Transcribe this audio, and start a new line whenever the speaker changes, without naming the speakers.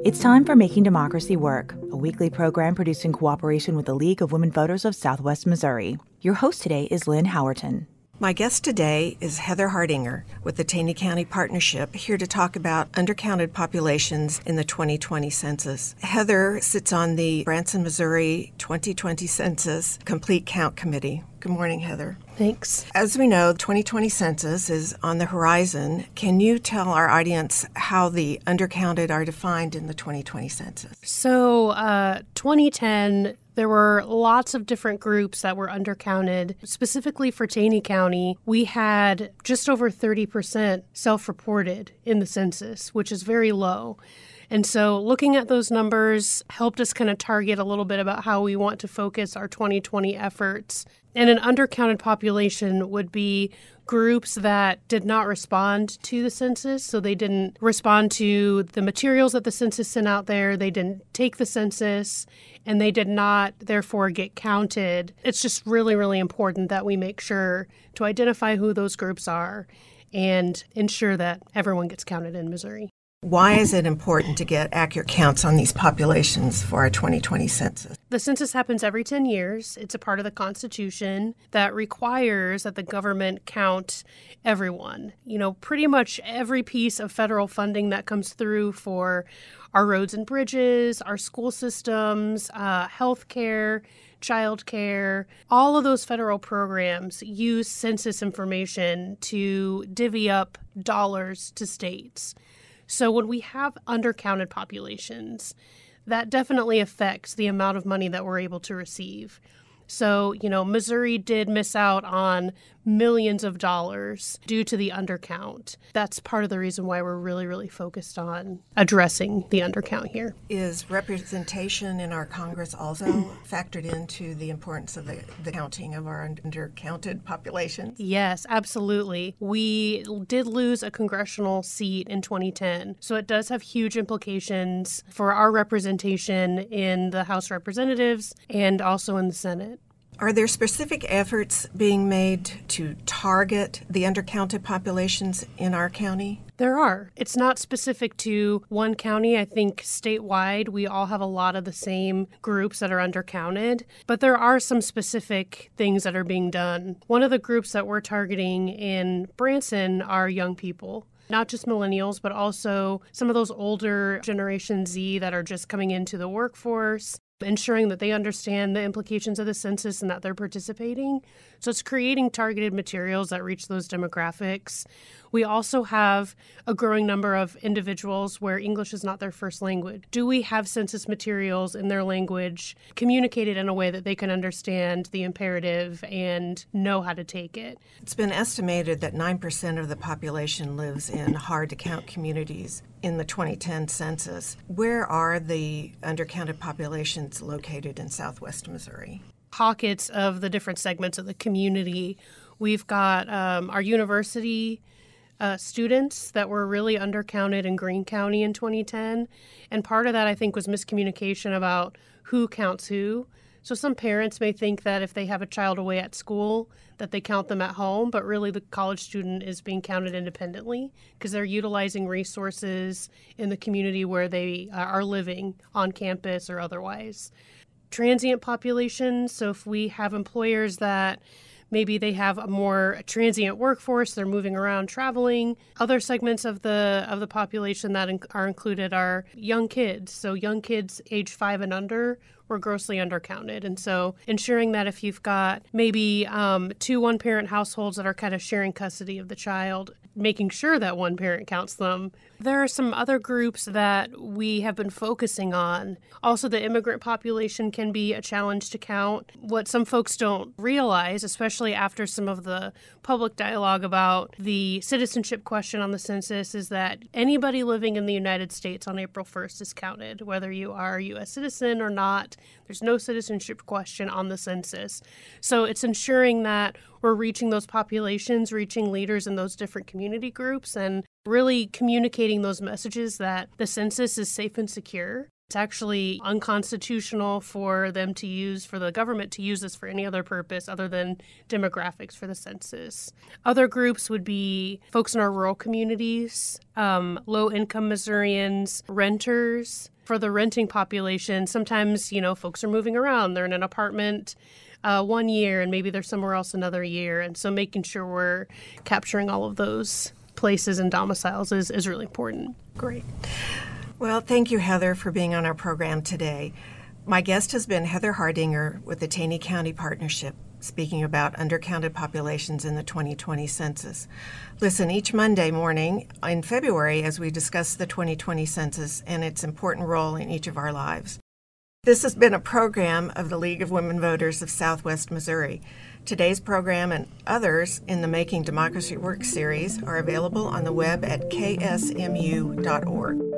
It's time for Making Democracy Work, a weekly program produced in cooperation with the League of Women Voters of Southwest Missouri. Your host today is Lynn Howerton.
My guest today is Heather Hardinger with the Taney County Partnership, here to talk about undercounted populations in the 2020 census. Heather sits on the Branson, Missouri 2020 Census Complete Count Committee. Good morning, Heather.
Thanks.
As we know, the 2020 census is on the horizon. Can you tell our audience how the undercounted are defined in the 2020 census?
So 2010, there were lots of different groups that were undercounted. Specifically for Taney County, we had just over 30% self-reported in the census, which is very low. And so looking at those numbers helped us kind of target a little bit about how we want to focus our 2020 efforts. And an undercounted population would be groups that did not respond to the census. So they didn't respond to the materials that the census sent out there. They didn't take the census, and they did not, therefore, get counted. It's just really, really important that we make sure to identify who those groups are and ensure that everyone gets counted in Missouri.
Why is it important to get accurate counts on these populations for our 2020 census?
The census happens every 10 years. It's a part of the Constitution that requires that the government count everyone. You know, pretty much every piece of federal funding that comes through for our roads and bridges, our school systems, health care, child care, all of those federal programs use census information to divvy up dollars to states. So when we have undercounted populations, that definitely affects the amount of money that we're able to receive. So, you know, Missouri did miss out on millions of dollars due to the undercount. That's part of the reason why we're really, really focused on addressing the undercount here.
Is representation in our Congress also factored into the importance of the counting of our undercounted populations?
Yes, absolutely. We did lose a congressional seat in 2010, so it does have huge implications for our representation in the House of Representatives and also in the Senate.
Are there specific efforts being made to target the undercounted populations in our county?
There are. It's not specific to one county. I think statewide, we all have a lot of the same groups that are undercounted, but there are some specific things that are being done. One of the groups that we're targeting in Branson are young people. Not just millennials, but also some of those older Generation Z that are just coming into the workforce, ensuring that they understand the implications of the census and that they're participating. So it's creating targeted materials that reach those demographics. We also have a growing number of individuals where English is not their first language. Do we have census materials in their language communicated in a way that they can understand the imperative and know how to take it?
It's been estimated that 9% of the population lives in hard-to-count communities in the 2010 census. Where are the undercounted populations located in Southwest Missouri?
Pockets of the different segments of the community. We've got our university students that were really undercounted in Greene County in 2010. And part of that, I think, was miscommunication about who counts who. So some parents may think that if they have a child away at school, that they count them at home, but really the college student is being counted independently because they're utilizing resources in the community where they are living on campus or otherwise. Transient populations, so if we have employers that maybe they have a more transient workforce, they're moving around, traveling. Other segments of the population that are included are young kids. So young kids age 5 and under were grossly undercounted. And so ensuring that if you've got maybe 2 one-parent households that are kind of sharing custody of the child, making sure that one parent counts them. There are some other groups that we have been focusing on. Also, the immigrant population can be a challenge to count. What some folks don't realize, especially after some of the public dialogue about the citizenship question on the census, is that anybody living in the United States on April 1st is counted, whether you are a U.S. citizen or not. There's no citizenship question on the census. So it's ensuring that we're reaching those populations, reaching leaders in those different community groups, and really communicating those messages that the census is safe and secure. It's actually unconstitutional for the government to use this for any other purpose other than demographics for the census. Other groups would be folks in our rural communities, low-income Missourians, renters. For the renting population, sometimes, folks are moving around. They're in an apartment 1 year and maybe they're somewhere else another year. And so making sure we're capturing all of those places and domiciles is really important.
Great. Well, thank you, Heather, for being on our program today. My guest has been Heather Hardinger with the Taney County Partnership, speaking about undercounted populations in the 2020 census. Listen each Monday morning in February as we discuss the 2020 census and its important role in each of our lives. This has been a program of the League of Women Voters of Southwest Missouri. Today's program and others in the Making Democracy Work series are available on the web at ksmu.org.